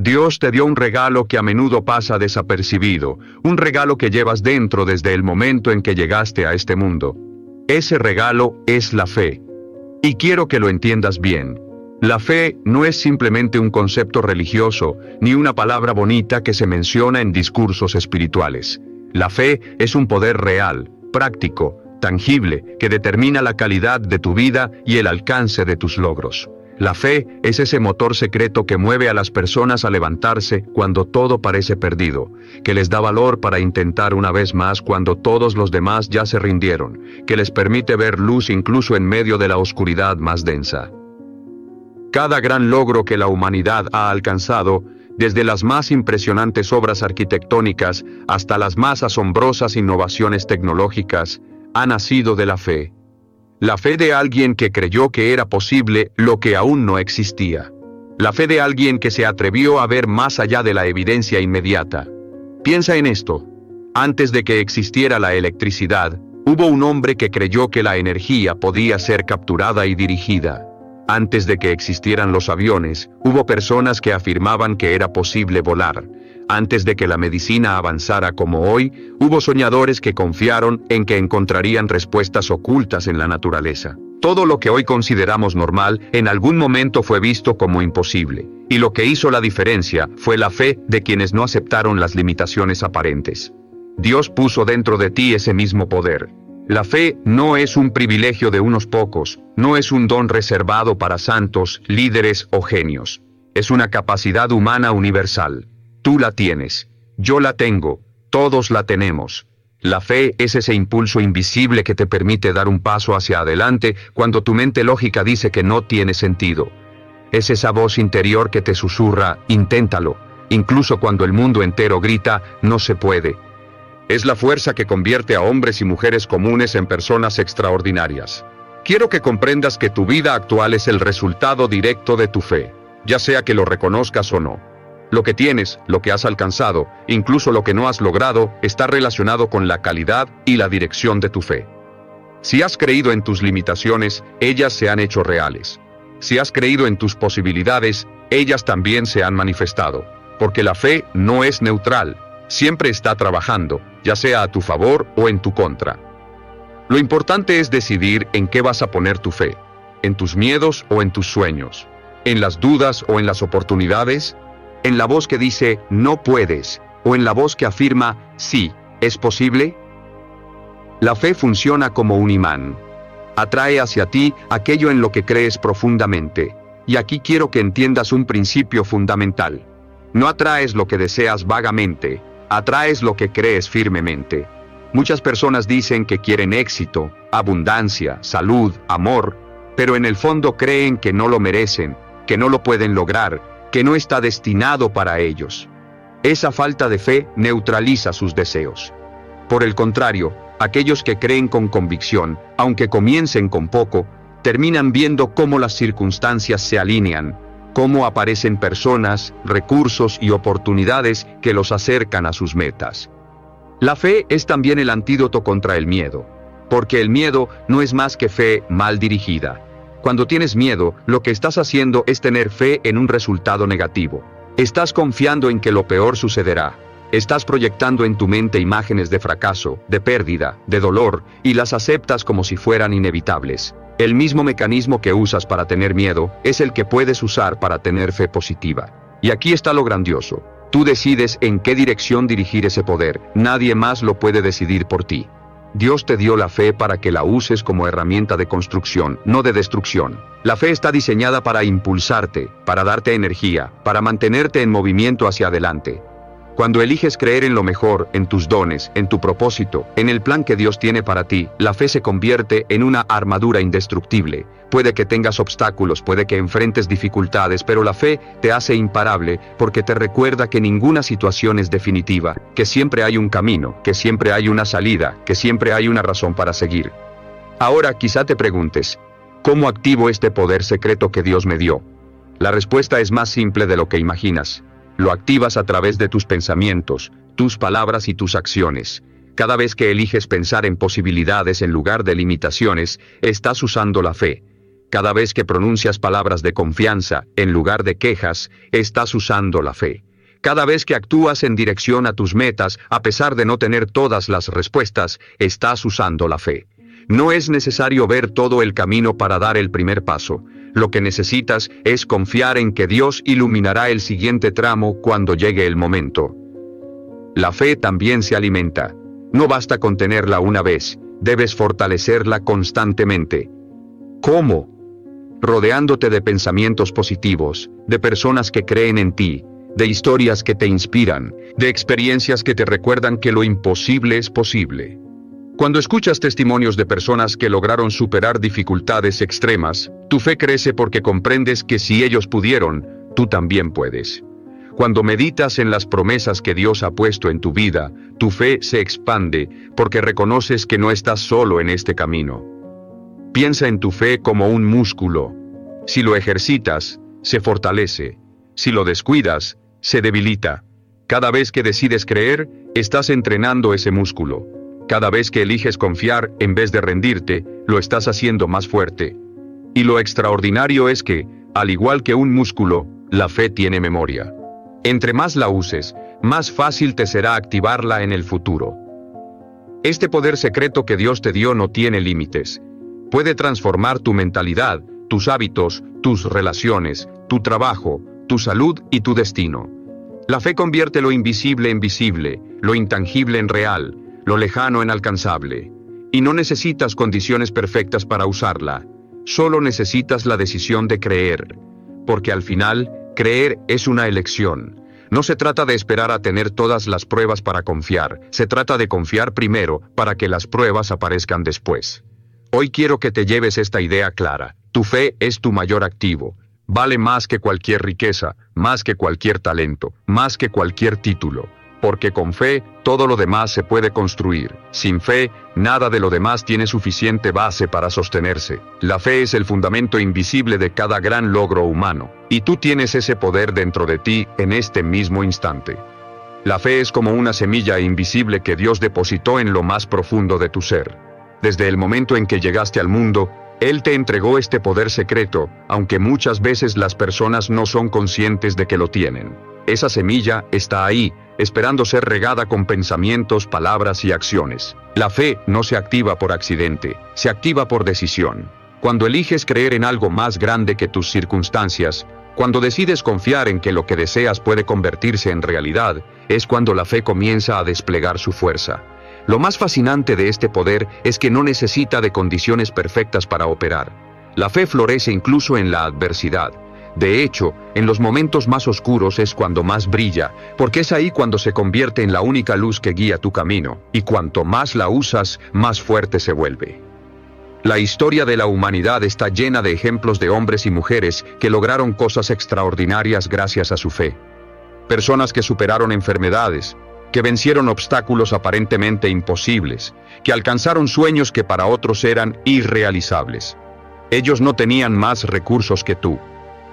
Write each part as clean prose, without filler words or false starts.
Dios te dio un regalo que a menudo pasa desapercibido, un regalo que llevas dentro desde el momento en que llegaste a este mundo. Ese regalo es la fe. Y quiero que lo entiendas bien. La fe no es simplemente un concepto religioso, ni una palabra bonita que se menciona en discursos espirituales. La fe es un poder real, práctico, tangible, que determina la calidad de tu vida y el alcance de tus logros. La fe es ese motor secreto que mueve a las personas a levantarse cuando todo parece perdido, que les da valor para intentar una vez más cuando todos los demás ya se rindieron, que les permite ver luz incluso en medio de la oscuridad más densa. Cada gran logro que la humanidad ha alcanzado, desde las más impresionantes obras arquitectónicas hasta las más asombrosas innovaciones tecnológicas, ha nacido de la fe. La fe de alguien que creyó que era posible lo que aún no existía. La fe de alguien que se atrevió a ver más allá de la evidencia inmediata. Piensa en esto. Antes de que existiera la electricidad, hubo un hombre que creyó que la energía podía ser capturada y dirigida. Antes de que existieran los aviones, hubo personas que afirmaban que era posible volar. Antes de que la medicina avanzara como hoy, hubo soñadores que confiaron en que encontrarían respuestas ocultas en la naturaleza. Todo lo que hoy consideramos normal, en algún momento fue visto como imposible. Y lo que hizo la diferencia fue la fe de quienes no aceptaron las limitaciones aparentes. Dios puso dentro de ti ese mismo poder. La fe no es un privilegio de unos pocos, no es un don reservado para santos, líderes o genios. Es una capacidad humana universal. Tú la tienes, yo la tengo, todos la tenemos. La fe es ese impulso invisible que te permite dar un paso hacia adelante cuando tu mente lógica dice que no tiene sentido. Es esa voz interior que te susurra, inténtalo, incluso cuando el mundo entero grita, no se puede. Es la fuerza que convierte a hombres y mujeres comunes en personas extraordinarias. Quiero que comprendas que tu vida actual es el resultado directo de tu fe, ya sea que lo reconozcas o no. Lo que tienes, lo que has alcanzado, incluso lo que no has logrado, está relacionado con la calidad y la dirección de tu fe. Si has creído en tus limitaciones, ellas se han hecho reales. Si has creído en tus posibilidades, ellas también se han manifestado. Porque la fe no es neutral, siempre está trabajando, ya sea a tu favor o en tu contra. Lo importante es decidir en qué vas a poner tu fe, en tus miedos o en tus sueños, en las dudas o en las oportunidades, en la voz que dice, no puedes, o en la voz que afirma, sí, ¿es posible? La fe funciona como un imán. Atrae hacia ti aquello en lo que crees profundamente. Y aquí quiero que entiendas un principio fundamental. No atraes lo que deseas vagamente, atraes lo que crees firmemente. Muchas personas dicen que quieren éxito, abundancia, salud, amor, pero en el fondo creen que no lo merecen, que no lo pueden lograr, que no está destinado para ellos. Esa falta de fe neutraliza sus deseos. Por el contrario, aquellos que creen con convicción, aunque comiencen con poco, terminan viendo cómo las circunstancias se alinean, cómo aparecen personas, recursos y oportunidades que los acercan a sus metas. La fe es también el antídoto contra el miedo, porque el miedo no es más que fe mal dirigida. Cuando tienes miedo, lo que estás haciendo es tener fe en un resultado negativo. Estás confiando en que lo peor sucederá. Estás proyectando en tu mente imágenes de fracaso, de pérdida, de dolor, y las aceptas como si fueran inevitables. El mismo mecanismo que usas para tener miedo es el que puedes usar para tener fe positiva. Y aquí está lo grandioso. Tú decides en qué dirección dirigir ese poder. Nadie más lo puede decidir por ti. Dios te dio la fe para que la uses como herramienta de construcción, no de destrucción. La fe está diseñada para impulsarte, para darte energía, para mantenerte en movimiento hacia adelante. Cuando eliges creer en lo mejor, en tus dones, en tu propósito, en el plan que Dios tiene para ti, la fe se convierte en una armadura indestructible. Puede que tengas obstáculos, puede que enfrentes dificultades, pero la fe te hace imparable porque te recuerda que ninguna situación es definitiva, que siempre hay un camino, que siempre hay una salida, que siempre hay una razón para seguir. Ahora quizá te preguntes, ¿cómo activo este poder secreto que Dios me dio? La respuesta es más simple de lo que imaginas. Lo activas a través de tus pensamientos, tus palabras y tus acciones. Cada vez que eliges pensar en posibilidades en lugar de limitaciones, estás usando la fe. Cada vez que pronuncias palabras de confianza, en lugar de quejas, estás usando la fe. Cada vez que actúas en dirección a tus metas, a pesar de no tener todas las respuestas, estás usando la fe. No es necesario ver todo el camino para dar el primer paso. Lo que necesitas es confiar en que Dios iluminará el siguiente tramo cuando llegue el momento. La fe también se alimenta. No basta con tenerla una vez, debes fortalecerla constantemente. ¿Cómo? Rodeándote de pensamientos positivos, de personas que creen en ti, de historias que te inspiran, de experiencias que te recuerdan que lo imposible es posible. Cuando escuchas testimonios de personas que lograron superar dificultades extremas, tu fe crece porque comprendes que si ellos pudieron, tú también puedes. Cuando meditas en las promesas que Dios ha puesto en tu vida, tu fe se expande porque reconoces que no estás solo en este camino. Piensa en tu fe como un músculo. Si lo ejercitas, se fortalece. Si lo descuidas, se debilita. Cada vez que decides creer, estás entrenando ese músculo. Cada vez que eliges confiar en vez de rendirte, lo estás haciendo más fuerte. Y lo extraordinario es que, al igual que un músculo, la fe tiene memoria. Entre más la uses, más fácil te será activarla en el futuro. Este poder secreto que Dios te dio no tiene límites. Puede transformar tu mentalidad, tus hábitos, tus relaciones, tu trabajo, tu salud y tu destino. La fe convierte lo invisible en visible, lo intangible en real, lo lejano en alcanzable. Y no necesitas condiciones perfectas para usarla. Solo necesitas la decisión de creer. Porque al final, creer es una elección. No se trata de esperar a tener todas las pruebas para confiar, se trata de confiar primero para que las pruebas aparezcan después. Hoy quiero que te lleves esta idea clara. Tu fe es tu mayor activo. Vale más que cualquier riqueza, más que cualquier talento, más que cualquier título. Porque con fe, todo lo demás se puede construir. Sin fe, nada de lo demás tiene suficiente base para sostenerse. La fe es el fundamento invisible de cada gran logro humano. Y tú tienes ese poder dentro de ti en este mismo instante. La fe es como una semilla invisible que Dios depositó en lo más profundo de tu ser. Desde el momento en que llegaste al mundo, Él te entregó este poder secreto, aunque muchas veces las personas no son conscientes de que lo tienen. Esa semilla está ahí, esperando ser regada con pensamientos, palabras y acciones. La fe no se activa por accidente, se activa por decisión. Cuando eliges creer en algo más grande que tus circunstancias, cuando decides confiar en que lo que deseas puede convertirse en realidad, es cuando la fe comienza a desplegar su fuerza. Lo más fascinante de este poder es que no necesita de condiciones perfectas para operar. La fe florece incluso en la adversidad. De hecho, en los momentos más oscuros es cuando más brilla, porque es ahí cuando se convierte en la única luz que guía tu camino, y cuanto más la usas, más fuerte se vuelve. La historia de la humanidad está llena de ejemplos de hombres y mujeres que lograron cosas extraordinarias gracias a su fe. Personas que superaron enfermedades, que vencieron obstáculos aparentemente imposibles, que alcanzaron sueños que para otros eran irrealizables. Ellos no tenían más recursos que tú.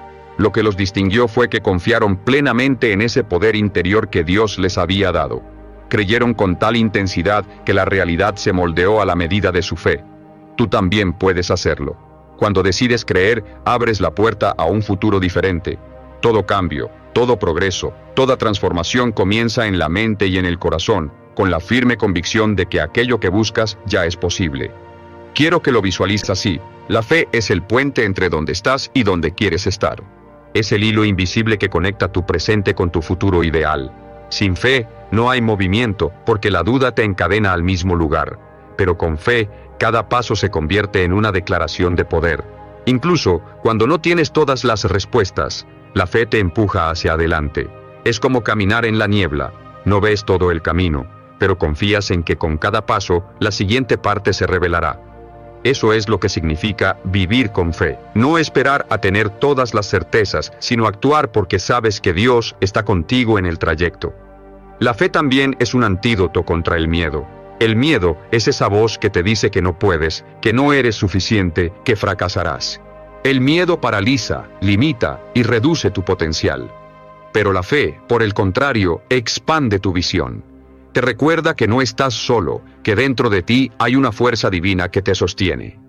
Lo que los distinguió fue que confiaron plenamente en ese poder interior que Dios les había dado. Creyeron con tal intensidad que la realidad se moldeó a la medida de su fe. Tú también puedes hacerlo. Cuando decides creer, abres la puerta a un futuro diferente. Todo cambio, todo progreso, toda transformación comienza en la mente y en el corazón, con la firme convicción de que aquello que buscas ya es posible. Quiero que lo visualices así. La fe es el puente entre donde estás y donde quieres estar. Es el hilo invisible que conecta tu presente con tu futuro ideal. Sin fe, no hay movimiento, porque la duda te encadena al mismo lugar. Pero con fe, cada paso se convierte en una declaración de poder. Incluso, cuando no tienes todas las respuestas, la fe te empuja hacia adelante. Es como caminar en la niebla. No ves todo el camino, pero confías en que con cada paso, la siguiente parte se revelará. Eso es lo que significa vivir con fe. No esperar a tener todas las certezas, sino actuar porque sabes que Dios está contigo en el trayecto. La fe también es un antídoto contra el miedo. El miedo es esa voz que te dice que no puedes, que no eres suficiente, que fracasarás. El miedo paraliza, limita y reduce tu potencial. Pero la fe, por el contrario, expande tu visión. Te recuerda que no estás solo, que dentro de ti hay una fuerza divina que te sostiene.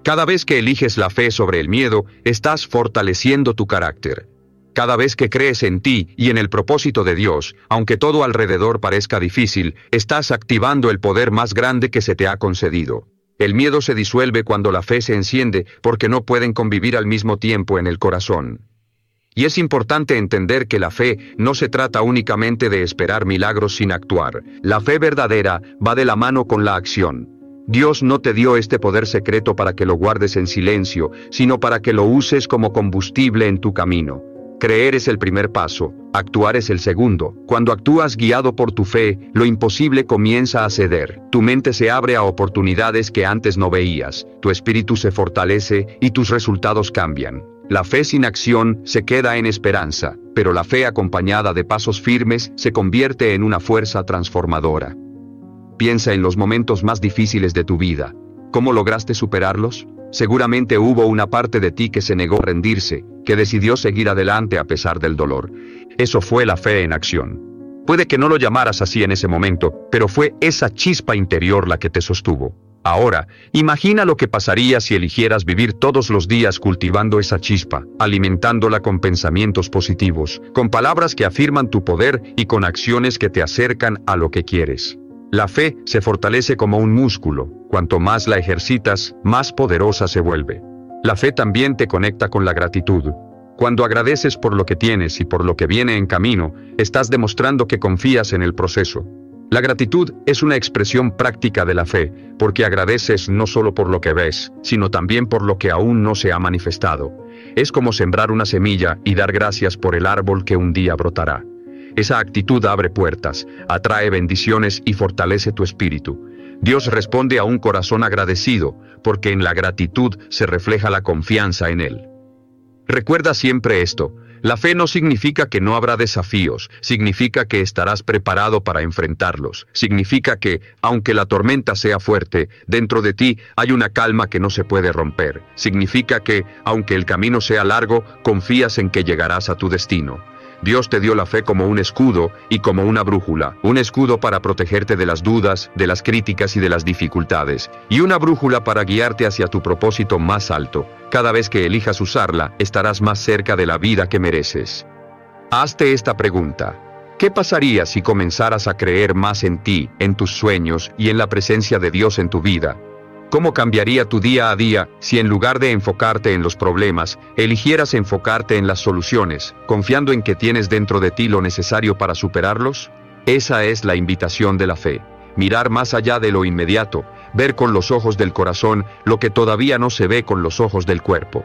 Cada vez que eliges la fe sobre el miedo, estás fortaleciendo tu carácter. Cada vez que crees en ti y en el propósito de Dios, aunque todo alrededor parezca difícil, estás activando el poder más grande que se te ha concedido. El miedo se disuelve cuando la fe se enciende, porque no pueden convivir al mismo tiempo en el corazón. Y es importante entender que la fe no se trata únicamente de esperar milagros sin actuar. La fe verdadera va de la mano con la acción. Dios no te dio este poder secreto para que lo guardes en silencio, sino para que lo uses como combustible en tu camino. Creer es el primer paso, actuar es el segundo. Cuando actúas guiado por tu fe, lo imposible comienza a ceder. Tu mente se abre a oportunidades que antes no veías, tu espíritu se fortalece y tus resultados cambian. La fe sin acción se queda en esperanza, pero la fe acompañada de pasos firmes se convierte en una fuerza transformadora. Piensa en los momentos más difíciles de tu vida. ¿Cómo lograste superarlos? Seguramente hubo una parte de ti que se negó a rendirse, que decidió seguir adelante a pesar del dolor. Eso fue la fe en acción. Puede que no lo llamaras así en ese momento, pero fue esa chispa interior la que te sostuvo. Ahora, imagina lo que pasaría si eligieras vivir todos los días cultivando esa chispa, alimentándola con pensamientos positivos, con palabras que afirman tu poder y con acciones que te acercan a lo que quieres. La fe se fortalece como un músculo. Cuanto más la ejercitas, más poderosa se vuelve. La fe también te conecta con la gratitud. Cuando agradeces por lo que tienes y por lo que viene en camino, estás demostrando que confías en el proceso. La gratitud es una expresión práctica de la fe, porque agradeces no solo por lo que ves, sino también por lo que aún no se ha manifestado. Es como sembrar una semilla y dar gracias por el árbol que un día brotará. Esa actitud abre puertas, atrae bendiciones y fortalece tu espíritu. Dios responde a un corazón agradecido, porque en la gratitud se refleja la confianza en Él. Recuerda siempre esto: la fe no significa que no habrá desafíos, significa que estarás preparado para enfrentarlos. Significa que, aunque la tormenta sea fuerte, dentro de ti hay una calma que no se puede romper. Significa que, aunque el camino sea largo, confías en que llegarás a tu destino. Dios te dio la fe como un escudo y como una brújula. Un escudo para protegerte de las dudas, de las críticas y de las dificultades. Y una brújula para guiarte hacia tu propósito más alto. Cada vez que elijas usarla, estarás más cerca de la vida que mereces. Hazte esta pregunta: ¿qué pasaría si comenzaras a creer más en ti, en tus sueños y en la presencia de Dios en tu vida? ¿Cómo cambiaría tu día a día si en lugar de enfocarte en los problemas, eligieras enfocarte en las soluciones, confiando en que tienes dentro de ti lo necesario para superarlos? Esa es la invitación de la fe. Mirar más allá de lo inmediato, ver con los ojos del corazón lo que todavía no se ve con los ojos del cuerpo.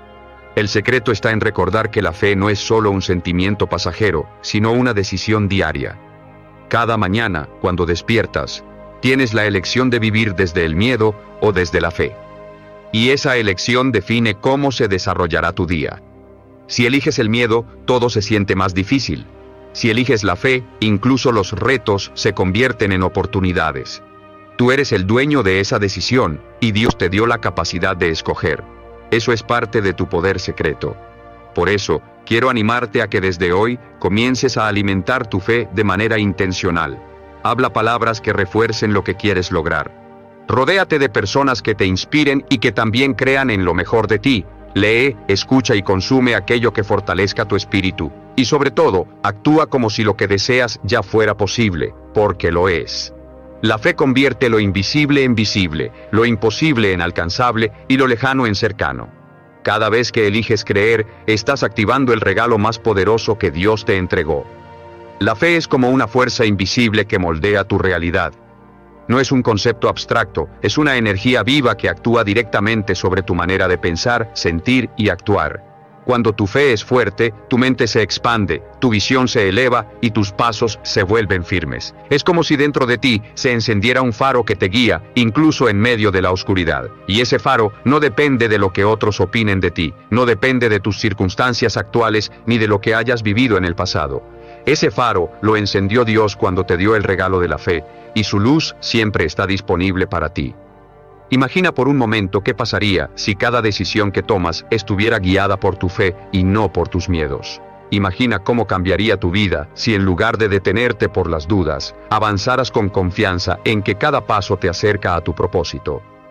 El secreto está en recordar que la fe no es solo un sentimiento pasajero, sino una decisión diaria. Cada mañana, cuando despiertas, tienes la elección de vivir desde el miedo o desde la fe. Y esa elección define cómo se desarrollará tu día. Si eliges el miedo, todo se siente más difícil. Si eliges la fe, incluso los retos se convierten en oportunidades. Tú eres el dueño de esa decisión, y Dios te dio la capacidad de escoger. Eso es parte de tu poder secreto. Por eso, quiero animarte a que desde hoy comiences a alimentar tu fe de manera intencional. Habla palabras que refuercen lo que quieres lograr. Rodéate de personas que te inspiren y que también crean en lo mejor de ti. Lee, escucha y consume aquello que fortalezca tu espíritu. Y sobre todo, actúa como si lo que deseas ya fuera posible, porque lo es. La fe convierte lo invisible en visible, lo imposible en alcanzable y lo lejano en cercano. Cada vez que eliges creer, estás activando el regalo más poderoso que Dios te entregó. La fe es como una fuerza invisible que moldea tu realidad. No es un concepto abstracto, es una energía viva que actúa directamente sobre tu manera de pensar, sentir y actuar. Cuando tu fe es fuerte, tu mente se expande, tu visión se eleva y tus pasos se vuelven firmes. Es como si dentro de ti se encendiera un faro que te guía, incluso en medio de la oscuridad. Y ese faro no depende de lo que otros opinen de ti, no depende de tus circunstancias actuales ni de lo que hayas vivido en el pasado. Ese faro lo encendió Dios cuando te dio el regalo de la fe, y su luz siempre está disponible para ti. Imagina por un momento qué pasaría si cada decisión que tomas estuviera guiada por tu fe y no por tus miedos. Imagina cómo cambiaría tu vida si en lugar de detenerte por las dudas, avanzaras con confianza en que cada paso te acerca a tu propósito.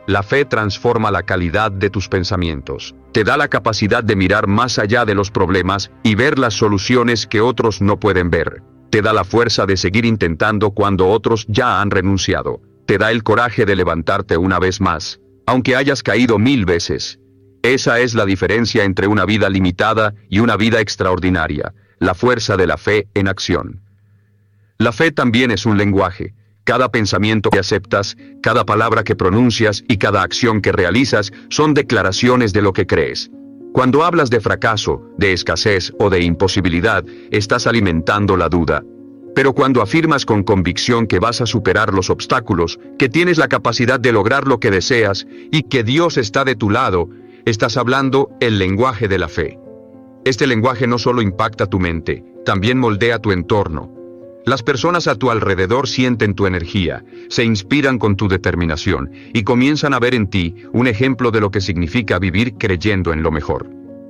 La fe transforma la calidad de tus pensamientos. Te da la capacidad de mirar más allá de los problemas y ver las soluciones que otros no pueden ver. Te da la fuerza de seguir intentando cuando otros ya han renunciado. Te da el coraje de levantarte una vez más, aunque hayas caído 1000 veces. Esa es la diferencia entre una vida limitada y una vida extraordinaria, la fuerza de la fe en acción. La fe también es un lenguaje. Cada pensamiento que aceptas, cada palabra que pronuncias y cada acción que realizas son declaraciones de lo que crees. Cuando hablas de fracaso, de escasez o de imposibilidad, estás alimentando la duda. Pero cuando afirmas con convicción que vas a superar los obstáculos, que tienes la capacidad de lograr lo que deseas y que Dios está de tu lado, estás hablando el lenguaje de la fe. Este lenguaje no solo impacta tu mente, también moldea tu entorno. Las personas a tu alrededor sienten tu energía, se inspiran con tu determinación y comienzan a ver en ti un ejemplo de lo que significa vivir creyendo en lo mejor.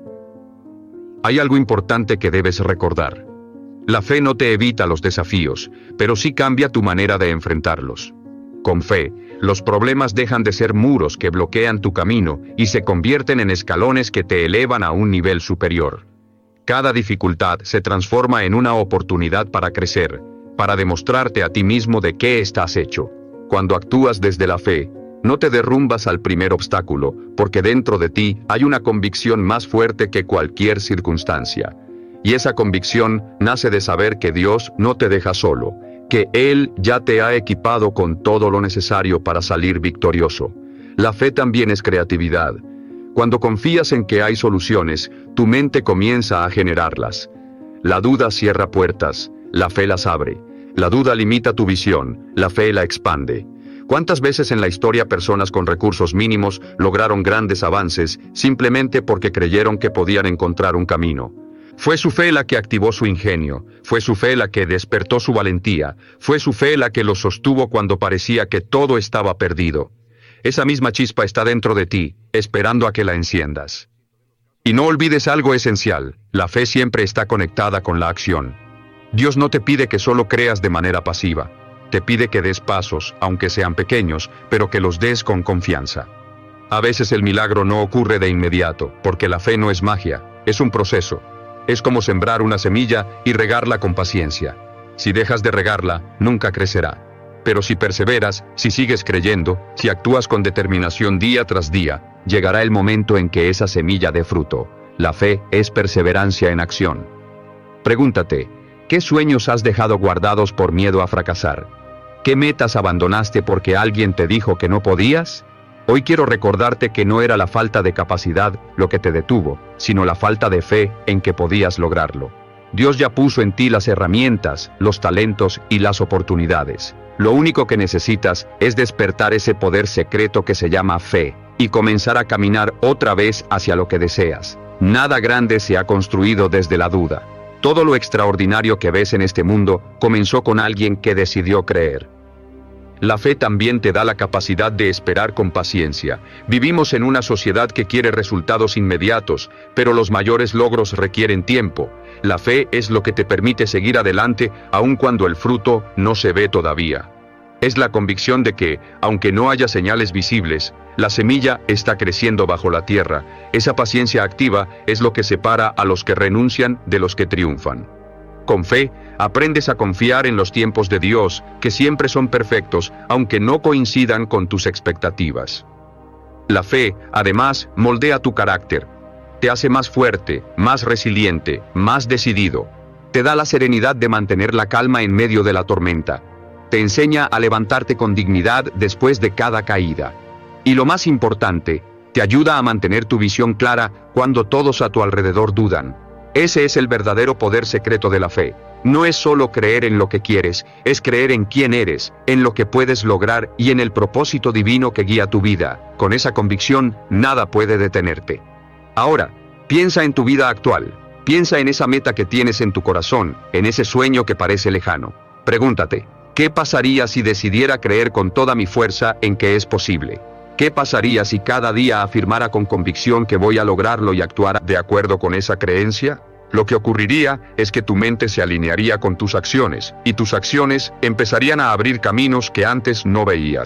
Hay algo importante que debes recordar. La fe no te evita los desafíos, pero sí cambia tu manera de enfrentarlos. Con fe, los problemas dejan de ser muros que bloquean tu camino y se convierten en escalones que te elevan a un nivel superior. Cada dificultad se transforma en una oportunidad para crecer, para demostrarte a ti mismo de qué estás hecho. Cuando actúas desde la fe, no te derrumbas al primer obstáculo, porque dentro de ti hay una convicción más fuerte que cualquier circunstancia. Y esa convicción nace de saber que Dios no te deja solo, que Él ya te ha equipado con todo lo necesario para salir victorioso. La fe también es creatividad. Cuando confías en que hay soluciones, tu mente comienza a generarlas. La duda cierra puertas, la fe las abre. La duda limita tu visión, la fe la expande. ¿Cuántas veces en la historia personas con recursos mínimos lograron grandes avances simplemente porque creyeron que podían encontrar un camino? Fue su fe la que activó su ingenio, fue su fe la que despertó su valentía, fue su fe la que los sostuvo cuando parecía que todo estaba perdido. Esa misma chispa está dentro de ti, esperando a que la enciendas. Y no olvides algo esencial, la fe siempre está conectada con la acción. Dios no te pide que solo creas de manera pasiva, te pide que des pasos, aunque sean pequeños, pero que los des con confianza. A veces el milagro no ocurre de inmediato, porque la fe no es magia, es un proceso. Es como sembrar una semilla y regarla con paciencia. Si dejas de regarla, nunca crecerá. Pero si perseveras, si sigues creyendo, si actúas con determinación día tras día, llegará el momento en que esa semilla dé fruto. La fe es perseverancia en acción. Pregúntate, ¿qué sueños has dejado guardados por miedo a fracasar? ¿Qué metas abandonaste porque alguien te dijo que no podías? Hoy quiero recordarte que no era la falta de capacidad lo que te detuvo, sino la falta de fe en que podías lograrlo. Dios ya puso en ti las herramientas, los talentos y las oportunidades. Lo único que necesitas es despertar ese poder secreto que se llama fe, y comenzar a caminar otra vez hacia lo que deseas. Nada grande se ha construido desde la duda. Todo lo extraordinario que ves en este mundo comenzó con alguien que decidió creer. La fe también te da la capacidad de esperar con paciencia. Vivimos en una sociedad que quiere resultados inmediatos, pero los mayores logros requieren tiempo. La fe es lo que te permite seguir adelante, aun cuando el fruto no se ve todavía. Es la convicción de que, aunque no haya señales visibles, la semilla está creciendo bajo la tierra. Esa paciencia activa es lo que separa a los que renuncian de los que triunfan. Con fe, aprendes a confiar en los tiempos de Dios, que siempre son perfectos, aunque no coincidan con tus expectativas. La fe, además, moldea tu carácter. Te hace más fuerte, más resiliente, más decidido. Te da la serenidad de mantener la calma en medio de la tormenta. Te enseña a levantarte con dignidad después de cada caída. Y lo más importante, te ayuda a mantener tu visión clara cuando todos a tu alrededor dudan. Ese es el verdadero poder secreto de la fe. No es solo creer en lo que quieres, es creer en quién eres, en lo que puedes lograr y en el propósito divino que guía tu vida. Con esa convicción, nada puede detenerte. Ahora, piensa en tu vida actual. Piensa en esa meta que tienes en tu corazón, en ese sueño que parece lejano. Pregúntate, ¿qué pasaría si decidiera creer con toda mi fuerza en que es posible? ¿Qué pasaría si cada día afirmara con convicción que voy a lograrlo y actuara de acuerdo con esa creencia? Lo que ocurriría es que tu mente se alinearía con tus acciones, y tus acciones empezarían a abrir caminos que antes no veías.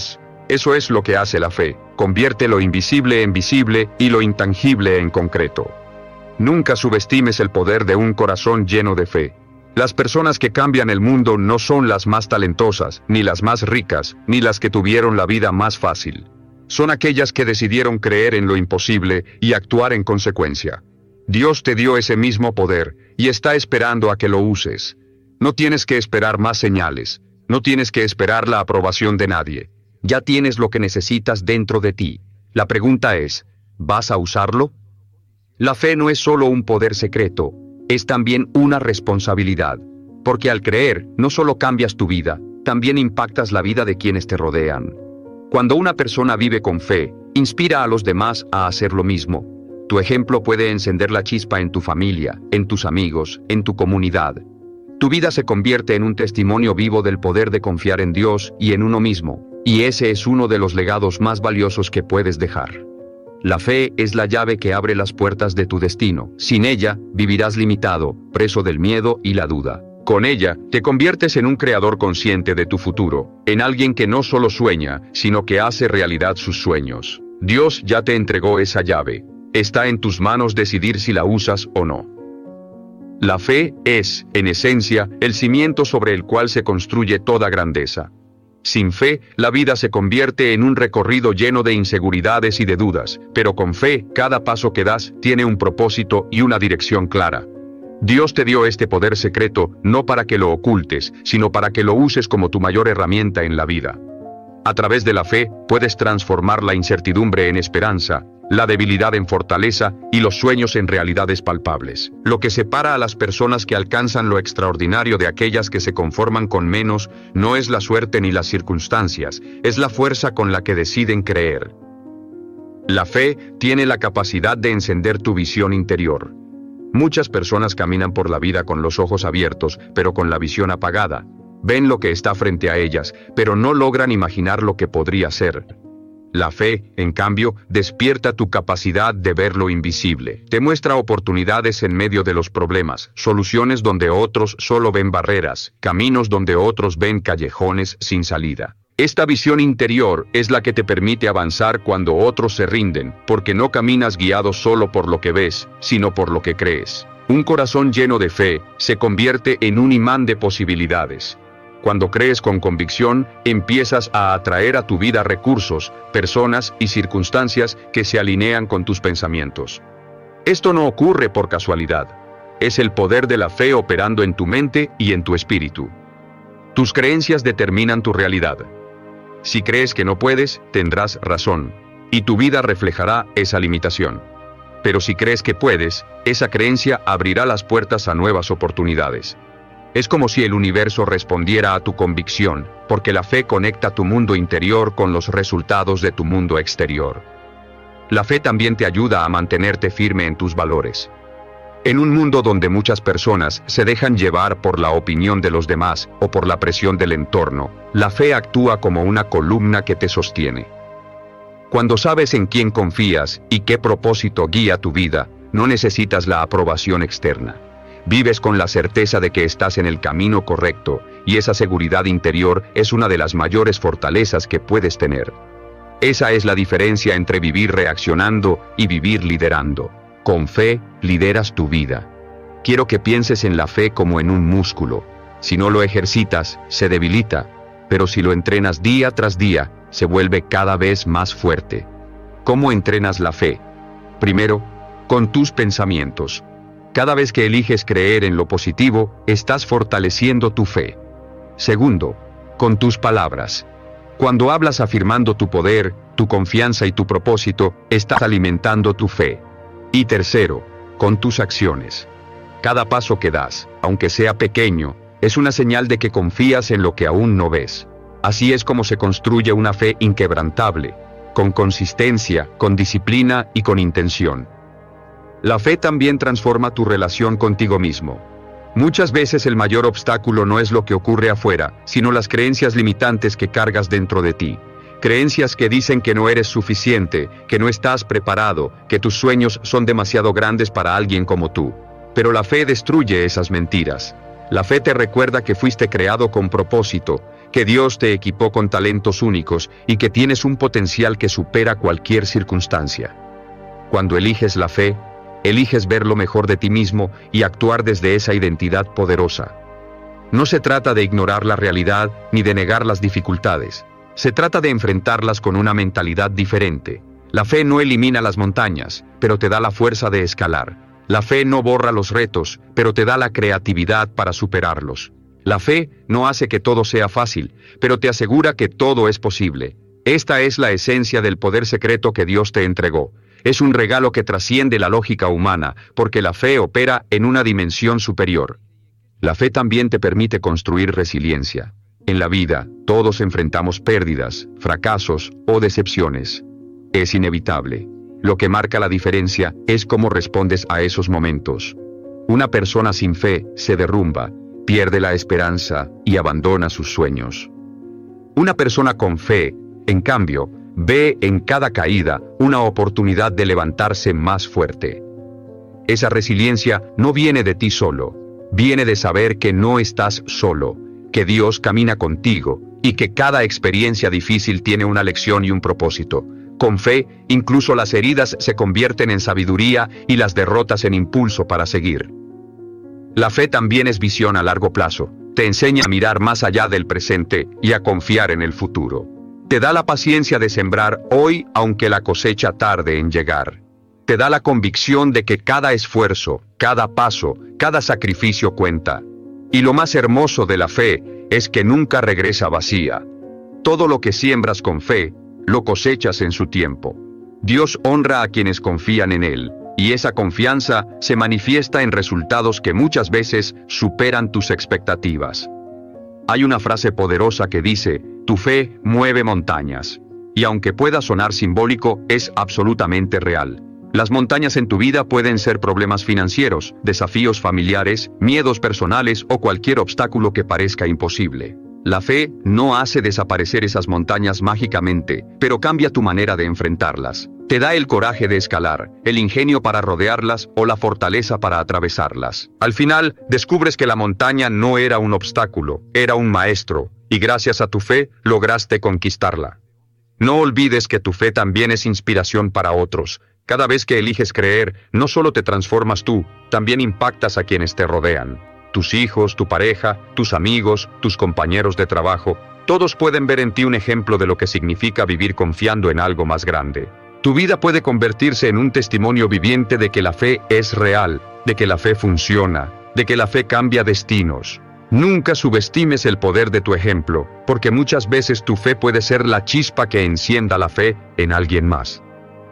Eso es lo que hace la fe, convierte lo invisible en visible y lo intangible en concreto. Nunca subestimes el poder de un corazón lleno de fe. Las personas que cambian el mundo no son las más talentosas, ni las más ricas, ni las que tuvieron la vida más fácil. Son aquellas que decidieron creer en lo imposible y actuar en consecuencia. Dios te dio ese mismo poder, y está esperando a que lo uses. No tienes que esperar más señales, no tienes que esperar la aprobación de nadie. Ya tienes lo que necesitas dentro de ti. La pregunta es, ¿vas a usarlo? La fe no es solo un poder secreto, es también una responsabilidad. Porque al creer, no solo cambias tu vida, también impactas la vida de quienes te rodean. Cuando una persona vive con fe, inspira a los demás a hacer lo mismo. Tu ejemplo puede encender la chispa en tu familia, en tus amigos, en tu comunidad. Tu vida se convierte en un testimonio vivo del poder de confiar en Dios y en uno mismo. Y ese es uno de los legados más valiosos que puedes dejar. La fe es la llave que abre las puertas de tu destino. Sin ella, vivirás limitado, preso del miedo y la duda. Con ella, te conviertes en un creador consciente de tu futuro, en alguien que no solo sueña, sino que hace realidad sus sueños. Dios ya te entregó esa llave. Está en tus manos decidir si la usas o no. La fe es, en esencia, el cimiento sobre el cual se construye toda grandeza. Sin fe, la vida se convierte en un recorrido lleno de inseguridades y de dudas, pero con fe, cada paso que das tiene un propósito y una dirección clara. Dios te dio este poder secreto, no para que lo ocultes, sino para que lo uses como tu mayor herramienta en la vida. A través de la fe, puedes transformar la incertidumbre en esperanza, la debilidad en fortaleza y los sueños en realidades palpables. Lo que separa a las personas que alcanzan lo extraordinario de aquellas que se conforman con menos, no es la suerte ni las circunstancias, es la fuerza con la que deciden creer. La fe tiene la capacidad de encender tu visión interior. Muchas personas caminan por la vida con los ojos abiertos, pero con la visión apagada. Ven lo que está frente a ellas, pero no logran imaginar lo que podría ser. La fe, en cambio, despierta tu capacidad de ver lo invisible. Te muestra oportunidades en medio de los problemas, soluciones donde otros solo ven barreras, caminos donde otros ven callejones sin salida. Esta visión interior es la que te permite avanzar cuando otros se rinden, porque no caminas guiado solo por lo que ves, sino por lo que crees. Un corazón lleno de fe se convierte en un imán de posibilidades. Cuando crees con convicción, empiezas a atraer a tu vida recursos, personas y circunstancias que se alinean con tus pensamientos. Esto no ocurre por casualidad. Es el poder de la fe operando en tu mente y en tu espíritu. Tus creencias determinan tu realidad. Si crees que no puedes, tendrás razón, y tu vida reflejará esa limitación. Pero si crees que puedes, esa creencia abrirá las puertas a nuevas oportunidades. Es como si el universo respondiera a tu convicción, porque la fe conecta tu mundo interior con los resultados de tu mundo exterior. La fe también te ayuda a mantenerte firme en tus valores. En un mundo donde muchas personas se dejan llevar por la opinión de los demás o por la presión del entorno, la fe actúa como una columna que te sostiene. Cuando sabes en quién confías y qué propósito guía tu vida, no necesitas la aprobación externa. Vives con la certeza de que estás en el camino correcto, y esa seguridad interior es una de las mayores fortalezas que puedes tener. Esa es la diferencia entre vivir reaccionando y vivir liderando. Con fe, lideras tu vida. Quiero que pienses en la fe como en un músculo. Si no lo ejercitas, se debilita, pero si lo entrenas día tras día, se vuelve cada vez más fuerte. ¿Cómo entrenas la fe? Primero, con tus pensamientos. Cada vez que eliges creer en lo positivo, estás fortaleciendo tu fe. Segundo, con tus palabras. Cuando hablas afirmando tu poder, tu confianza y tu propósito, estás alimentando tu fe. Y tercero, con tus acciones. Cada paso que das, aunque sea pequeño, es una señal de que confías en lo que aún no ves. Así es como se construye una fe inquebrantable, con consistencia, con disciplina y con intención. La fe también transforma tu relación contigo mismo. Muchas veces el mayor obstáculo no es lo que ocurre afuera, sino las creencias limitantes que cargas dentro de ti. Creencias que dicen que no eres suficiente, que no estás preparado, que tus sueños son demasiado grandes para alguien como tú. Pero la fe destruye esas mentiras. La fe te recuerda que fuiste creado con propósito, que Dios te equipó con talentos únicos y que tienes un potencial que supera cualquier circunstancia. Cuando eliges la fe, eliges ver lo mejor de ti mismo y actuar desde esa identidad poderosa. No se trata de ignorar la realidad ni de negar las dificultades. Se trata de enfrentarlas con una mentalidad diferente. La fe no elimina las montañas, pero te da la fuerza de escalar. La fe no borra los retos, pero te da la creatividad para superarlos. La fe no hace que todo sea fácil, pero te asegura que todo es posible. Esta es la esencia del poder secreto que Dios te entregó. Es un regalo que trasciende la lógica humana, porque la fe opera en una dimensión superior. La fe también te permite construir resiliencia. En la vida, todos enfrentamos pérdidas, fracasos o decepciones. Es inevitable. Lo que marca la diferencia es cómo respondes a esos momentos. Una persona sin fe se derrumba, pierde la esperanza y abandona sus sueños. Una persona con fe, en cambio, ve en cada caída una oportunidad de levantarse más fuerte. Esa resiliencia no viene de ti solo, viene de saber que no estás solo, que Dios camina contigo y que cada experiencia difícil tiene una lección y un propósito. Con fe, incluso las heridas se convierten en sabiduría y las derrotas en impulso para seguir. La fe también es visión a largo plazo. Te enseña a mirar más allá del presente y a confiar en el futuro. Te da la paciencia de sembrar hoy aunque la cosecha tarde en llegar. Te da la convicción de que cada esfuerzo, cada paso, cada sacrificio cuenta. Y lo más hermoso de la fe es que nunca regresa vacía. Todo lo que siembras con fe, lo cosechas en su tiempo. Dios honra a quienes confían en Él, y esa confianza se manifiesta en resultados que muchas veces superan tus expectativas. Hay una frase poderosa que dice, tu fe mueve montañas. Y aunque pueda sonar simbólico, es absolutamente real. Las montañas en tu vida pueden ser problemas financieros, desafíos familiares, miedos personales o cualquier obstáculo que parezca imposible. La fe no hace desaparecer esas montañas mágicamente, pero cambia tu manera de enfrentarlas. Te da el coraje de escalar, el ingenio para rodearlas o la fortaleza para atravesarlas. Al final, descubres que la montaña no era un obstáculo, era un maestro, y gracias a tu fe, lograste conquistarla. No olvides que tu fe también es inspiración para otros. Cada vez que eliges creer, no solo te transformas tú, también impactas a quienes te rodean. Tus hijos, tu pareja, tus amigos, tus compañeros de trabajo, todos pueden ver en ti un ejemplo de lo que significa vivir confiando en algo más grande. Tu vida puede convertirse en un testimonio viviente de que la fe es real, de que la fe funciona, de que la fe cambia destinos. Nunca subestimes el poder de tu ejemplo, porque muchas veces tu fe puede ser la chispa que encienda la fe en alguien más.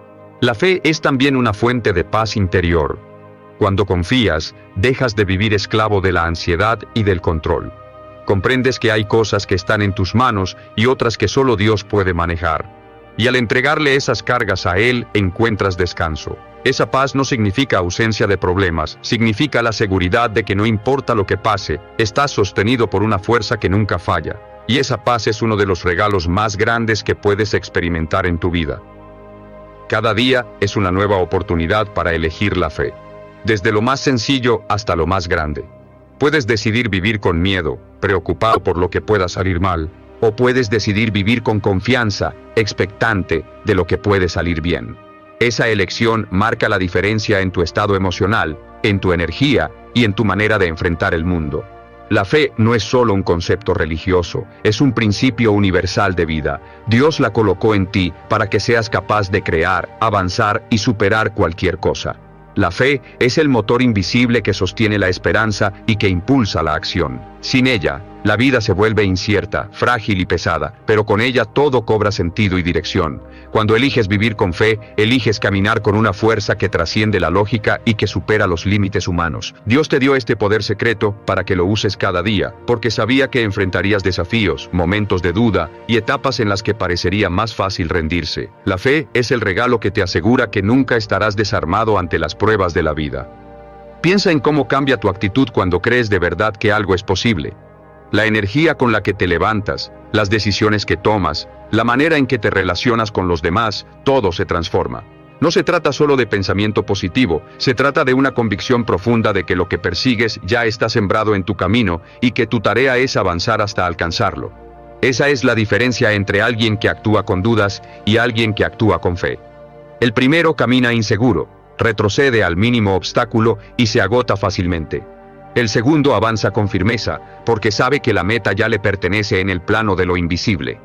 La fe es también una fuente de paz interior. Cuando confías, dejas de vivir esclavo de la ansiedad y del control. Comprendes que hay cosas que están en tus manos y otras que solo Dios puede manejar. Y al entregarle esas cargas a Él, encuentras descanso. Esa paz no significa ausencia de problemas, significa la seguridad de que no importa lo que pase, estás sostenido por una fuerza que nunca falla. Y esa paz es uno de los regalos más grandes que puedes experimentar en tu vida. Cada día es una nueva oportunidad para elegir la fe. Desde lo más sencillo hasta lo más grande. Puedes decidir vivir con miedo, preocupado por lo que pueda salir mal, o puedes decidir vivir con confianza, expectante de lo que puede salir bien. Esa elección marca la diferencia en tu estado emocional, en tu energía y en tu manera de enfrentar el mundo. La fe no es solo un concepto religioso, es un principio universal de vida. Dios la colocó en ti para que seas capaz de crear, avanzar y superar cualquier cosa. La fe es el motor invisible que sostiene la esperanza y que impulsa la acción. Sin ella, la vida se vuelve incierta, frágil y pesada, pero con ella todo cobra sentido y dirección. Cuando eliges vivir con fe, eliges caminar con una fuerza que trasciende la lógica y que supera los límites humanos. Dios te dio este poder secreto para que lo uses cada día, porque sabía que enfrentarías desafíos, momentos de duda y etapas en las que parecería más fácil rendirse. La fe es el regalo que te asegura que nunca estarás desarmado ante las pruebas de la vida. Piensa en cómo cambia tu actitud cuando crees de verdad que algo es posible. La energía con la que te levantas, las decisiones que tomas, la manera en que te relacionas con los demás, todo se transforma. No se trata solo de pensamiento positivo, se trata de una convicción profunda de que lo que persigues ya está sembrado en tu camino y que tu tarea es avanzar hasta alcanzarlo. Esa es la diferencia entre alguien que actúa con dudas y alguien que actúa con fe. El primero camina inseguro, retrocede al mínimo obstáculo y se agota fácilmente. El segundo avanza con firmeza, porque sabe que la meta ya le pertenece en el plano de lo invisible.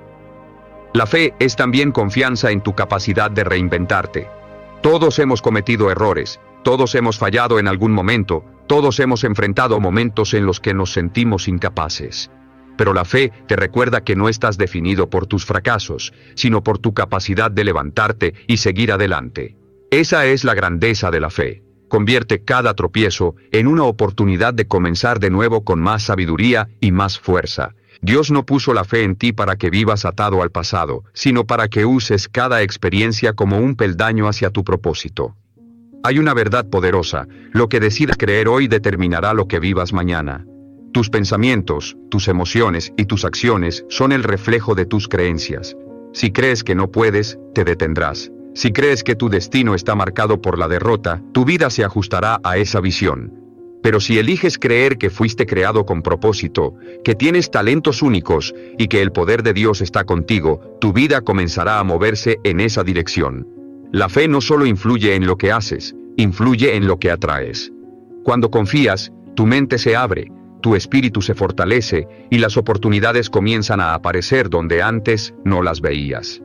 La fe es también confianza en tu capacidad de reinventarte. Todos hemos cometido errores, todos hemos fallado en algún momento, todos hemos enfrentado momentos en los que nos sentimos incapaces. Pero la fe te recuerda que no estás definido por tus fracasos, sino por tu capacidad de levantarte y seguir adelante. Esa es la grandeza de la fe. Convierte cada tropiezo en una oportunidad de comenzar de nuevo con más sabiduría y más fuerza. Dios no puso la fe en ti para que vivas atado al pasado, sino para que uses cada experiencia como un peldaño hacia tu propósito. Hay una verdad poderosa: lo que decidas creer hoy determinará lo que vivas mañana. Tus pensamientos, tus emociones y tus acciones son el reflejo de tus creencias. Si crees que no puedes, te detendrás. Si crees que tu destino está marcado por la derrota, tu vida se ajustará a esa visión. Pero si eliges creer que fuiste creado con propósito, que tienes talentos únicos y que el poder de Dios está contigo, tu vida comenzará a moverse en esa dirección. La fe no solo influye en lo que haces, influye en lo que atraes. Cuando confías, tu mente se abre, tu espíritu se fortalece y las oportunidades comienzan a aparecer donde antes no las veías.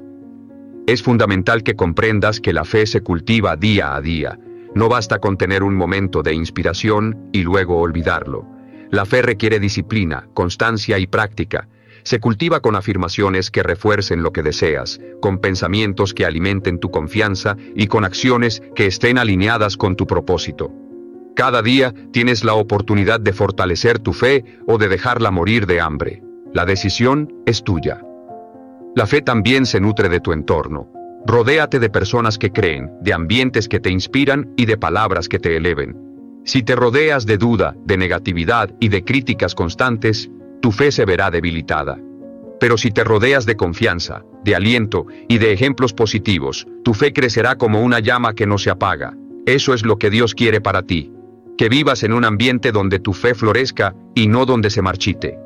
Es fundamental que comprendas que la fe se cultiva día a día. No basta con tener un momento de inspiración y luego olvidarlo. La fe requiere disciplina, constancia y práctica. Se cultiva con afirmaciones que refuercen lo que deseas, con pensamientos que alimenten tu confianza y con acciones que estén alineadas con tu propósito. Cada día tienes la oportunidad de fortalecer tu fe o de dejarla morir de hambre. La decisión es tuya. La fe también se nutre de tu entorno. Rodéate de personas que creen, de ambientes que te inspiran y de palabras que te eleven. Si te rodeas de duda, de negatividad y de críticas constantes, tu fe se verá debilitada. Pero si te rodeas de confianza, de aliento y de ejemplos positivos, tu fe crecerá como una llama que no se apaga. Eso es lo que Dios quiere para ti. Que vivas en un ambiente donde tu fe florezca y no donde se marchite.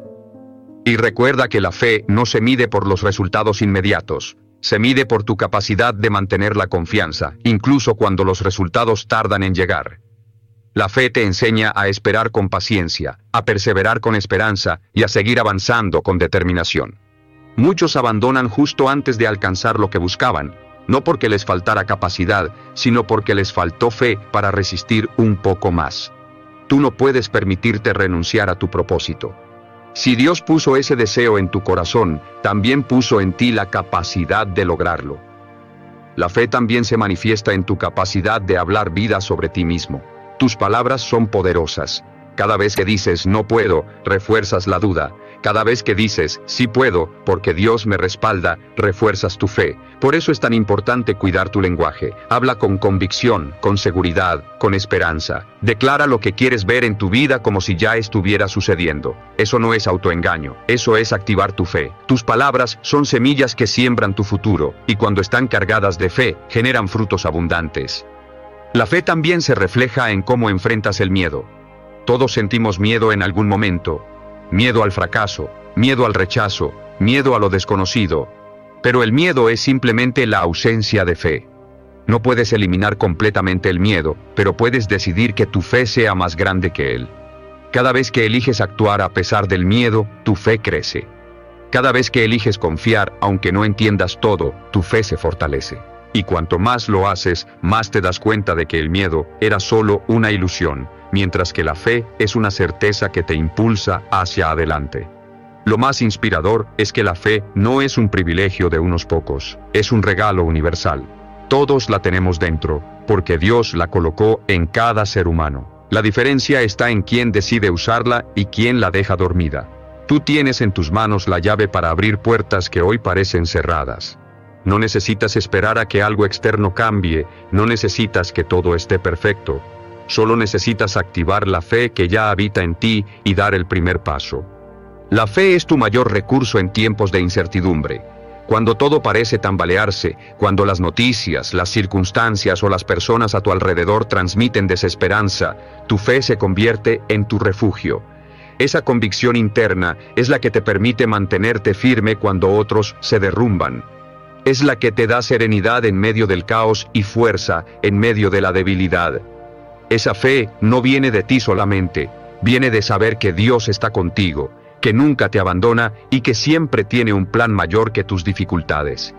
Y recuerda que la fe no se mide por los resultados inmediatos. Se mide por tu capacidad de mantener la confianza, incluso cuando los resultados tardan en llegar. La fe te enseña a esperar con paciencia, a perseverar con esperanza y a seguir avanzando con determinación. Muchos abandonan justo antes de alcanzar lo que buscaban, no porque les faltara capacidad, sino porque les faltó fe para resistir un poco más. Tú no puedes permitirte renunciar a tu propósito. Si Dios puso ese deseo en tu corazón, también puso en ti la capacidad de lograrlo. La fe también se manifiesta en tu capacidad de hablar vida sobre ti mismo. Tus palabras son poderosas. Cada vez que dices no puedo, refuerzas la duda. Cada vez que dices sí puedo, porque Dios me respalda, refuerzas tu fe. Por eso es tan importante cuidar tu lenguaje. Habla con convicción, con seguridad, con esperanza. Declara lo que quieres ver en tu vida como si ya estuviera sucediendo. Eso no es autoengaño, eso es activar tu fe. Tus palabras son semillas que siembran tu futuro, y cuando están cargadas de fe, generan frutos abundantes. La fe también se refleja en cómo enfrentas el miedo. Todos sentimos miedo en algún momento. Miedo al fracaso, miedo al rechazo, miedo a lo desconocido. Pero el miedo es simplemente la ausencia de fe. No puedes eliminar completamente el miedo, pero puedes decidir que tu fe sea más grande que él. Cada vez que eliges actuar a pesar del miedo, tu fe crece. Cada vez que eliges confiar, aunque no entiendas todo, tu fe se fortalece. Y cuanto más lo haces, más te das cuenta de que el miedo era solo una ilusión, mientras que la fe es una certeza que te impulsa hacia adelante. Lo más inspirador es que la fe no es un privilegio de unos pocos, es un regalo universal. Todos la tenemos dentro, porque Dios la colocó en cada ser humano. La diferencia está en quién decide usarla y quién la deja dormida. Tú tienes en tus manos la llave para abrir puertas que hoy parecen cerradas. No necesitas esperar a que algo externo cambie, no necesitas que todo esté perfecto. Solo necesitas activar la fe que ya habita en ti y dar el primer paso. La fe es tu mayor recurso en tiempos de incertidumbre. Cuando todo parece tambalearse, cuando las noticias, las circunstancias o las personas a tu alrededor transmiten desesperanza, tu fe se convierte en tu refugio. Esa convicción interna es la que te permite mantenerte firme cuando otros se derrumban. Es la que te da serenidad en medio del caos y fuerza en medio de la debilidad. Esa fe no viene de ti solamente, viene de saber que Dios está contigo, que nunca te abandona y que siempre tiene un plan mayor que tus dificultades.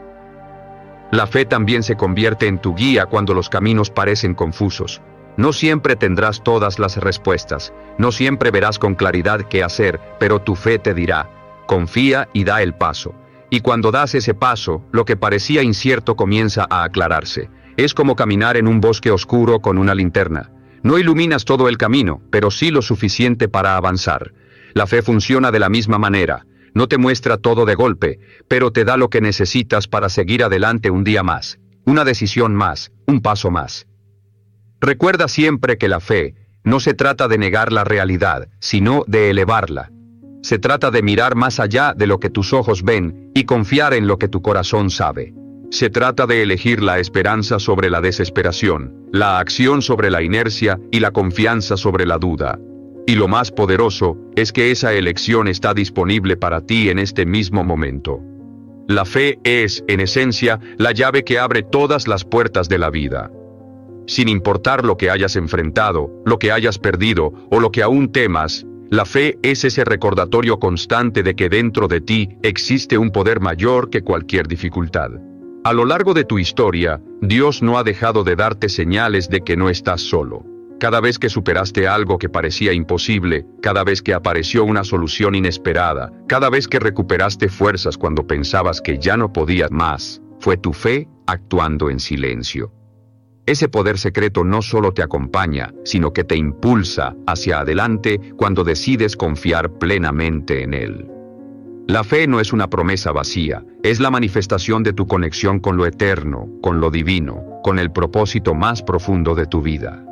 La fe también se convierte en tu guía cuando los caminos parecen confusos. No siempre tendrás todas las respuestas, no siempre verás con claridad qué hacer, pero tu fe te dirá, confía y da el paso. Y cuando das ese paso, lo que parecía incierto comienza a aclararse. Es como caminar en un bosque oscuro con una linterna. No iluminas todo el camino, pero sí lo suficiente para avanzar. La fe funciona de la misma manera. No te muestra todo de golpe, pero te da lo que necesitas para seguir adelante un día más, una decisión más, un paso más. Recuerda siempre que la fe no se trata de negar la realidad, sino de elevarla. Se trata de mirar más allá de lo que tus ojos ven y confiar en lo que tu corazón sabe. Se trata de elegir la esperanza sobre la desesperación, la acción sobre la inercia y la confianza sobre la duda. Y lo más poderoso es que esa elección está disponible para ti en este mismo momento. La fe es, en esencia, la llave que abre todas las puertas de la vida. Sin importar lo que hayas enfrentado, lo que hayas perdido o lo que aún temas, la fe es ese recordatorio constante de que dentro de ti existe un poder mayor que cualquier dificultad. A lo largo de tu historia, Dios no ha dejado de darte señales de que no estás solo. Cada vez que superaste algo que parecía imposible, cada vez que apareció una solución inesperada, cada vez que recuperaste fuerzas cuando pensabas que ya no podías más, fue tu fe actuando en silencio. Ese poder secreto no solo te acompaña, sino que te impulsa hacia adelante cuando decides confiar plenamente en él. La fe no es una promesa vacía, es la manifestación de tu conexión con lo eterno, con lo divino, con el propósito más profundo de tu vida.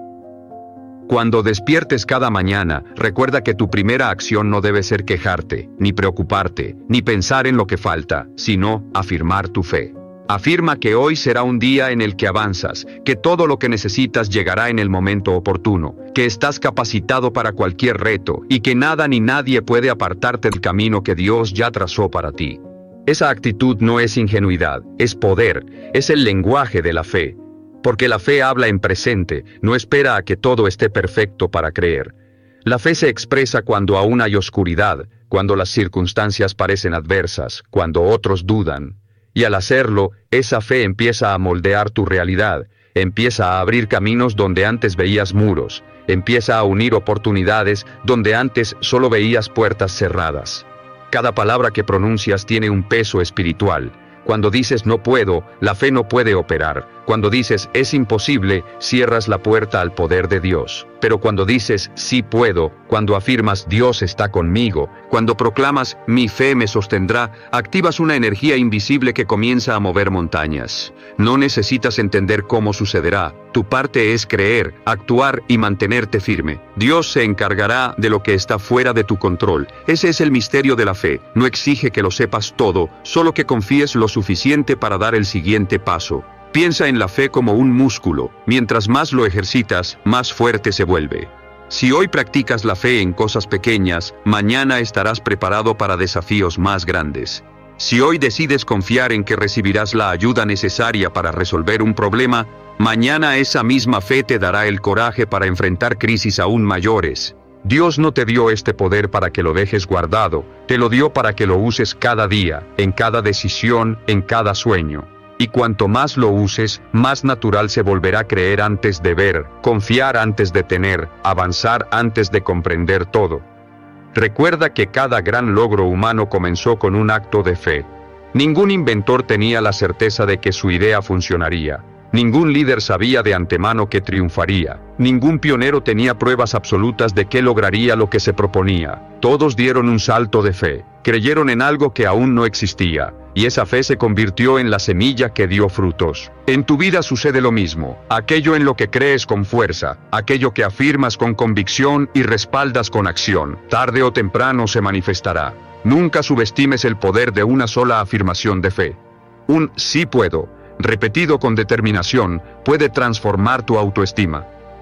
Cuando despiertes cada mañana, recuerda que tu primera acción no debe ser quejarte, ni preocuparte, ni pensar en lo que falta, sino afirmar tu fe. Afirma que hoy será un día en el que avanzas, que todo lo que necesitas llegará en el momento oportuno, que estás capacitado para cualquier reto y que nada ni nadie puede apartarte del camino que Dios ya trazó para ti. Esa actitud no es ingenuidad, es poder, es el lenguaje de la fe. Porque la fe habla en presente, no espera a que todo esté perfecto para creer. La fe se expresa cuando aún hay oscuridad, cuando las circunstancias parecen adversas, cuando otros dudan. Y al hacerlo, esa fe empieza a moldear tu realidad, empieza a abrir caminos donde antes veías muros, empieza a unir oportunidades donde antes solo veías puertas cerradas. Cada palabra que pronuncias tiene un peso espiritual. Cuando dices no puedo, la fe no puede operar. Cuando dices es imposible, cierras la puerta al poder de Dios. Pero cuando dices sí puedo, cuando afirmas Dios está conmigo, cuando proclamas mi fe me sostendrá, activas una energía invisible que comienza a mover montañas. No necesitas entender cómo sucederá. Tu parte es creer, actuar y mantenerte firme. Dios se encargará de lo que está fuera de tu control. Ese es el misterio de la fe. No exige que lo sepas todo, solo que confíes lo suficiente para dar el siguiente paso. Piensa en la fe como un músculo. Mientras más lo ejercitas, más fuerte se vuelve. Si hoy practicas la fe en cosas pequeñas, mañana estarás preparado para desafíos más grandes. Si hoy decides confiar en que recibirás la ayuda necesaria para resolver un problema, mañana esa misma fe te dará el coraje para enfrentar crisis aún mayores. Dios no te dio este poder para que lo dejes guardado, te lo dio para que lo uses cada día, en cada decisión, en cada sueño. Y cuanto más lo uses, más natural se volverá creer antes de ver, confiar antes de tener, avanzar antes de comprender todo. Recuerda que cada gran logro humano comenzó con un acto de fe. Ningún inventor tenía la certeza de que su idea funcionaría. Ningún líder sabía de antemano que triunfaría. Ningún pionero tenía pruebas absolutas de que lograría lo que se proponía. Todos dieron un salto de fe, creyeron en algo que aún no existía, y esa fe se convirtió en la semilla que dio frutos. En tu vida sucede lo mismo. Aquello en lo que crees con fuerza, aquello que afirmas con convicción y respaldas con acción, tarde o temprano se manifestará. Nunca subestimes el poder de una sola afirmación de fe. Un sí puedo, repetido con determinación, puede transformar tu autoestima.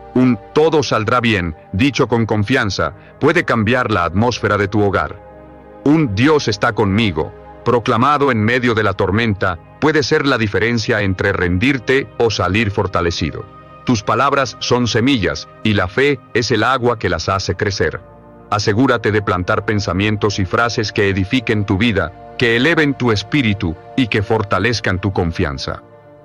Un "todo saldrá bien", dicho con confianza, puede cambiar la atmósfera de tu hogar. Un "Dios está conmigo", proclamado en medio de la tormenta, puede ser la diferencia entre rendirte o salir fortalecido. Tus palabras son semillas, y la fe es el agua que las hace crecer. Asegúrate de plantar pensamientos y frases que edifiquen tu vida, que eleven tu espíritu y que fortalezcan tu confianza.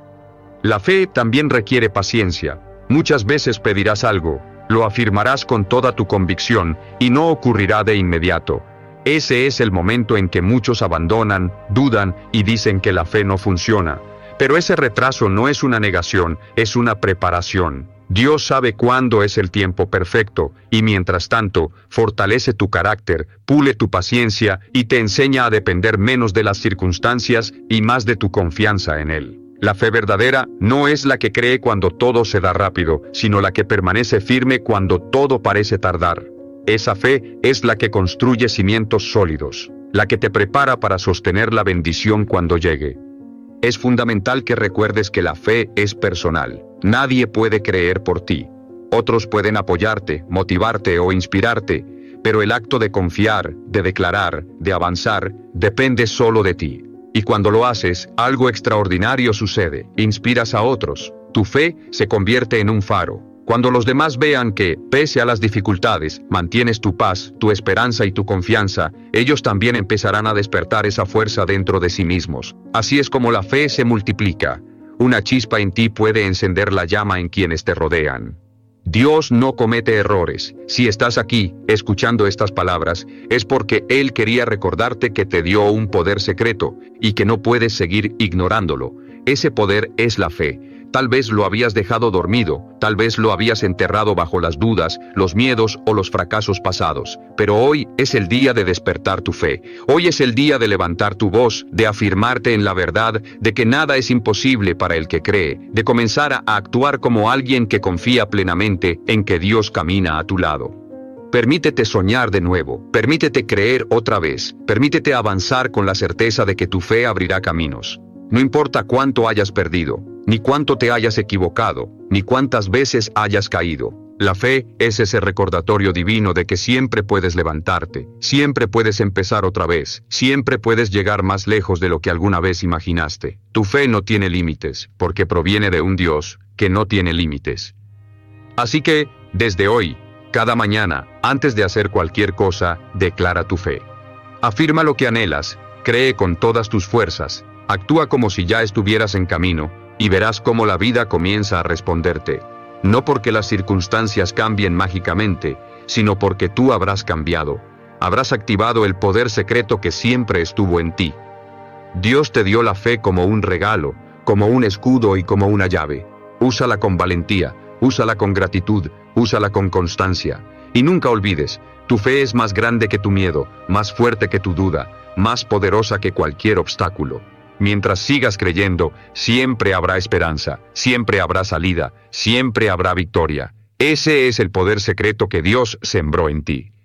La fe también requiere paciencia. Muchas veces pedirás algo, lo afirmarás con toda tu convicción, y no ocurrirá de inmediato. Ese es el momento en que muchos abandonan, dudan y dicen que la fe no funciona. Pero ese retraso no es una negación, es una preparación. Dios sabe cuándo es el tiempo perfecto, y mientras tanto, fortalece tu carácter, pule tu paciencia y te enseña a depender menos de las circunstancias y más de tu confianza en Él. La fe verdadera no es la que cree cuando todo se da rápido, sino la que permanece firme cuando todo parece tardar. Esa fe es la que construye cimientos sólidos, la que te prepara para sostener la bendición cuando llegue. Es fundamental que recuerdes que la fe es personal. Nadie puede creer por ti. Otros pueden apoyarte, motivarte o inspirarte, pero el acto de confiar, de declarar, de avanzar, depende solo de ti. Y cuando lo haces, algo extraordinario sucede. Inspiras a otros. Tu fe se convierte en un faro. Cuando los demás vean que, pese a las dificultades, mantienes tu paz, tu esperanza y tu confianza, ellos también empezarán a despertar esa fuerza dentro de sí mismos. Así es como la fe se multiplica. Una chispa en ti puede encender la llama en quienes te rodean. Dios no comete errores. Si estás aquí, escuchando estas palabras, es porque Él quería recordarte que te dio un poder secreto, y que no puedes seguir ignorándolo. Ese poder es la fe. Tal vez lo habías dejado dormido, tal vez lo habías enterrado bajo las dudas, los miedos o los fracasos pasados. Pero hoy es el día de despertar tu fe. Hoy es el día de levantar tu voz, de afirmarte en la verdad, de que nada es imposible para el que cree, de comenzar a actuar como alguien que confía plenamente en que Dios camina a tu lado. Permítete soñar de nuevo, permítete creer otra vez, permítete avanzar con la certeza de que tu fe abrirá caminos. No importa cuánto hayas perdido, ni cuánto te hayas equivocado, ni cuántas veces hayas caído. La fe es ese recordatorio divino de que siempre puedes levantarte, siempre puedes empezar otra vez, siempre puedes llegar más lejos de lo que alguna vez imaginaste. Tu fe no tiene límites, porque proviene de un Dios que no tiene límites. Así que, desde hoy, cada mañana, antes de hacer cualquier cosa, declara tu fe. Afirma lo que anhelas, cree con todas tus fuerzas, actúa como si ya estuvieras en camino, y verás cómo la vida comienza a responderte. No porque las circunstancias cambien mágicamente, sino porque tú habrás cambiado. Habrás activado el poder secreto que siempre estuvo en ti. Dios te dio la fe como un regalo, como un escudo y como una llave. Úsala con valentía, úsala con gratitud, úsala con constancia. Y nunca olvides, tu fe es más grande que tu miedo, más fuerte que tu duda, más poderosa que cualquier obstáculo. Mientras sigas creyendo, siempre habrá esperanza, siempre habrá salida, siempre habrá victoria. Ese es el poder secreto que Dios sembró en ti.